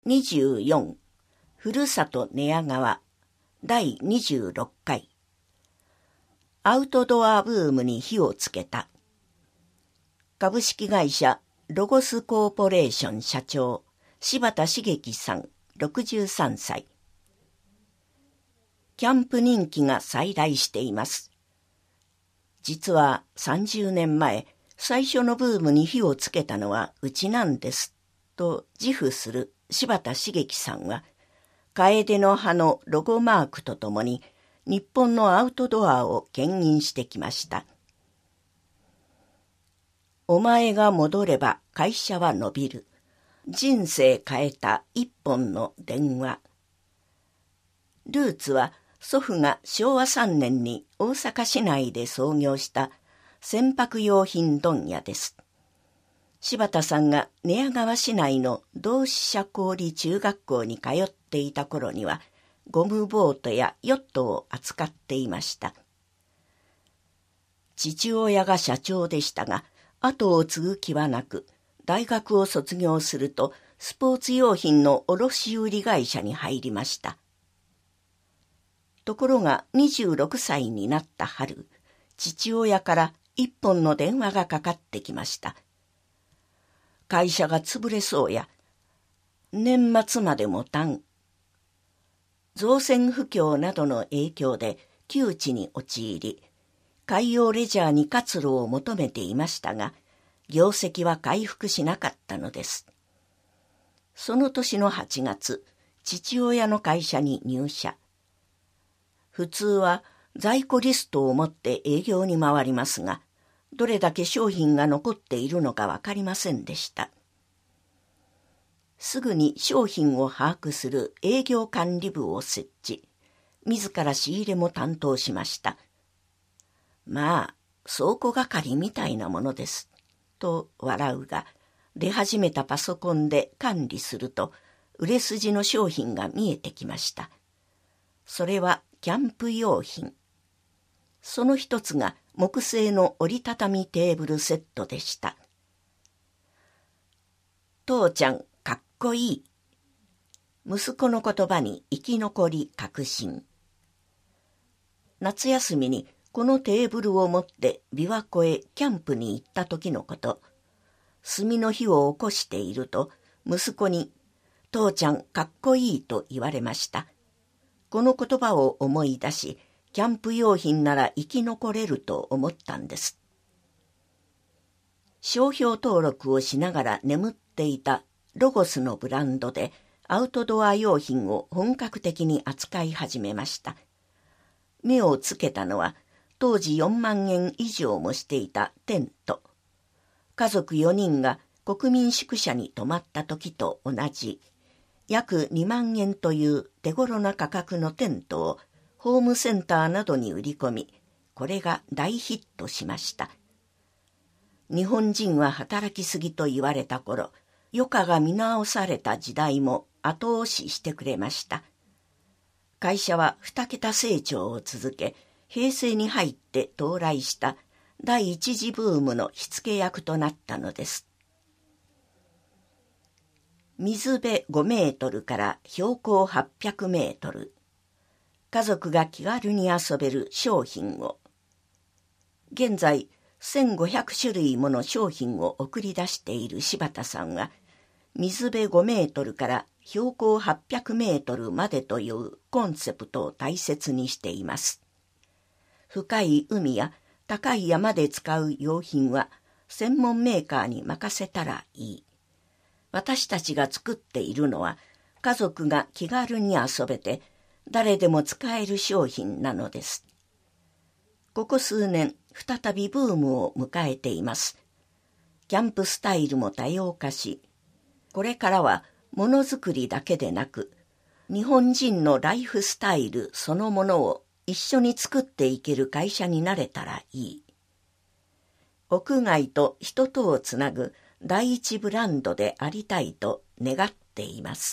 24ふるさと寝屋川第26回アウトドアブームに火をつけた。株式会社ロゴスコーポレーション社長柴田茂樹さん63歳。キャンプ人気が再来しています。実は30年前、最初のブームに火をつけたのはうちなんですと自負する柴田茂樹さんは、楓の葉のロゴマークとともに日本のアウトドアを牽引してきました。お前が戻れば会社は伸びる。人生変えた一本の電話。ルーツは祖父が昭和3年に大阪市内で創業した船舶用品問屋です。柴田さんが寝屋川市内の同志社公立中学校に通っていた頃には、ゴムボートやヨットを扱っていました。父親が社長でしたが、後を継ぐ気はなく、大学を卒業するとスポーツ用品の卸売会社に入りました。ところが26歳になった春、父親から一本の電話がかかってきました。会社が潰れそうや。年末までもたん。造船不況などの影響で窮地に陥り、海洋レジャーに活路を求めていましたが、業績は回復しなかったのです。その年の8月、父親の会社に入社。普通は在庫リストを持って営業に回りますが、どれだけ商品が残っているのかわかりませんでした。すぐに商品を把握する営業管理部を設置。自ら仕入れも担当しました。まあ、倉庫係みたいなものです。と笑うが、出始めたパソコンで管理すると、売れ筋の商品が見えてきました。それはキャンプ用品。その一つが木製の折りたたみテーブルセットでした。父ちゃん、かっこいい。息子の言葉に生き残り確信。夏休みにこのテーブルを持って琵琶湖へキャンプに行った時のこと。炭の火を起こしていると、息子に、父ちゃん、かっこいいと言われました。この言葉を思い出し、キャンプ用品なら生き残れると思ったんです。商標登録をしながら眠っていたロゴスのブランドでアウトドア用品を本格的に扱い始めました。目をつけたのは当時4万円以上もしていたテント。家族4人が国民宿舎に泊まった時と同じ約2万円という手頃な価格のテントをホームセンターなどに売り込み、これが大ヒットしました。日本人は働きすぎと言われた頃、余暇が見直された時代も後押ししてくれました。会社は2桁成長を続け、平成に入って到来した第一次ブームの火付け役となったのです。水辺5メートルから標高800メートル。家族が気軽に遊べる商品を。現在、1500種類もの商品を送り出している柴田さんは、水辺5メートルから標高800メートルまでというコンセプトを大切にしています。深い海や高い山で使う用品は専門メーカーに任せたらいい。私たちが作っているのは家族が気軽に遊べて誰でも使える商品なのです。ここ数年再びブームを迎えています。キャンプスタイルも多様化し、これからはものづくりだけでなく、日本人のライフスタイルそのものを一緒に作っていける会社になれたらいい。屋外と人とをつなぐ第一ブランドでありたいと願っています。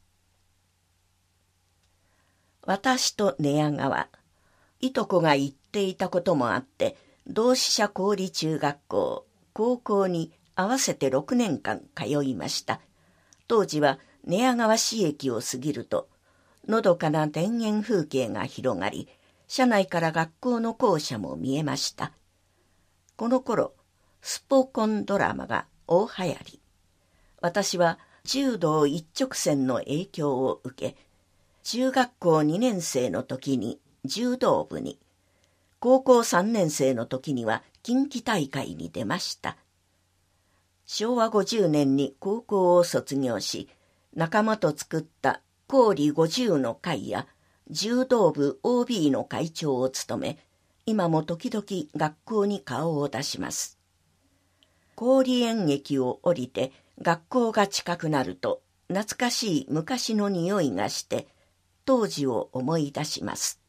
私と寝屋川、いとこが言っていたこともあって、同志社公立中学校、高校に合わせて6年間通いました。当時は寝屋川市駅を過ぎると、のどかな田園風景が広がり、車内から学校の校舎も見えました。この頃、スポコンドラマが大流行り。私は柔道一直線の影響を受け、中学校2年生の時に柔道部に、高校3年生の時には近畿大会に出ました。昭和50年に高校を卒業し、仲間と作った氷50の会や柔道部 OB の会長を務め、今も時々学校に顔を出します。氷園駅を降りて学校が近くなると、懐かしい昔の匂いがして、当時を思い出します。